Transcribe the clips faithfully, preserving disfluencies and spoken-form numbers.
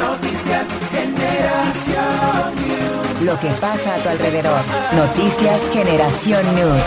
Noticias Generación News. Lo que pasa a tu alrededor. Noticias Generación News.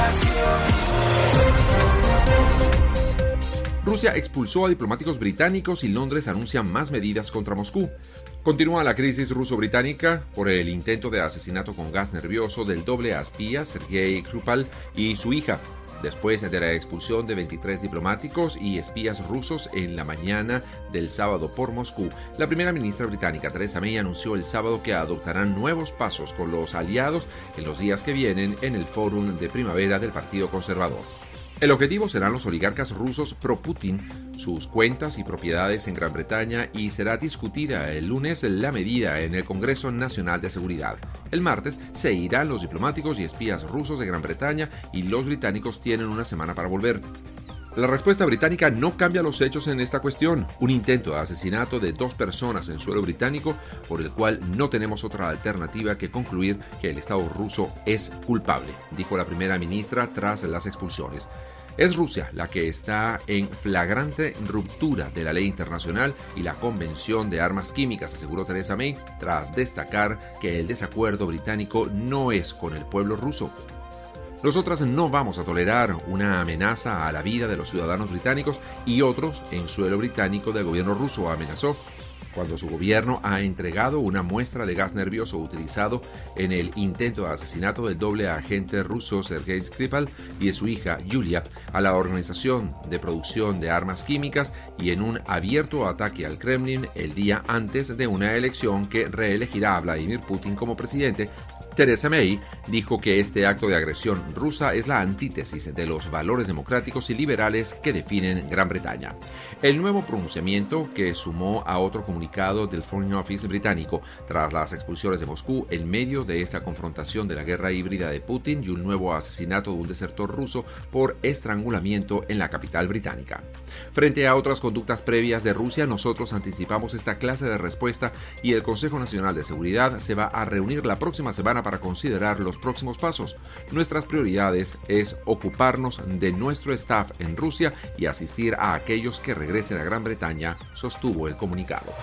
Rusia expulsó a diplomáticos británicos y Londres anuncia más medidas contra Moscú. Continúa la crisis ruso-británica por el intento de asesinato con gas nervioso del doble espía Sergei Skripal y su hija, después de la expulsión de veintitrés diplomáticos y espías rusos en la mañana del sábado por Moscú. La primera ministra británica Theresa May anunció el sábado que adoptarán nuevos pasos con los aliados en los días que vienen en el Fórum de Primavera del Partido Conservador. El objetivo serán los oligarcas rusos pro-Putin, sus cuentas y propiedades en Gran Bretaña, y será discutida el lunes la medida en el Congreso Nacional de Seguridad. El martes se irán los diplomáticos y espías rusos de Gran Bretaña y los británicos tienen una semana para volver. La respuesta británica no cambia los hechos en esta cuestión. Un intento de asesinato de dos personas en suelo británico por el cual no tenemos otra alternativa que concluir que el Estado ruso es culpable, dijo la primera ministra tras las expulsiones. Es Rusia la que está en flagrante ruptura de la ley internacional y la Convención de Armas Químicas, aseguró Theresa May, tras destacar que el desacuerdo británico no es con el pueblo ruso. Nosotras no vamos a tolerar una amenaza a la vida de los ciudadanos británicos y otros en suelo británico del gobierno ruso, amenazó, cuando su gobierno ha entregado una muestra de gas nervioso utilizado en el intento de asesinato del doble agente ruso Sergei Skripal y de su hija Yulia a la Organización de Producción de Armas Químicas y en un abierto ataque al Kremlin el día antes de una elección que reelegirá a Vladimir Putin como presidente. Theresa May dijo que este acto de agresión rusa es la antítesis de los valores democráticos y liberales que definen Gran Bretaña. El nuevo pronunciamiento, que sumó a otro comunicado del Foreign Office británico tras las expulsiones de Moscú en medio de esta confrontación de la guerra híbrida de Putin y un nuevo asesinato de un desertor ruso por estrangulamiento en la capital británica. Frente a otras conductas previas de Rusia, nosotros anticipamos esta clase de respuesta y el Consejo Nacional de Seguridad se va a reunir la próxima semana para considerar los próximos pasos. Nuestras prioridades es ocuparnos de nuestro staff en Rusia y asistir a aquellos que regresen a Gran Bretaña, sostuvo el comunicado.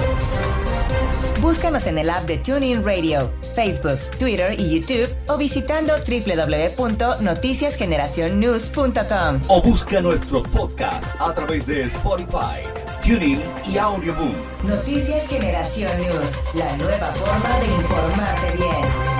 Búscanos en el app de TuneIn Radio, Facebook, Twitter y YouTube o visitando doble u doble u doble u punto noticias generación news punto com. O busca nuestros podcasts a través de Spotify, TuneIn y Audioboom. Noticias Generación News, la nueva forma de informarte bien.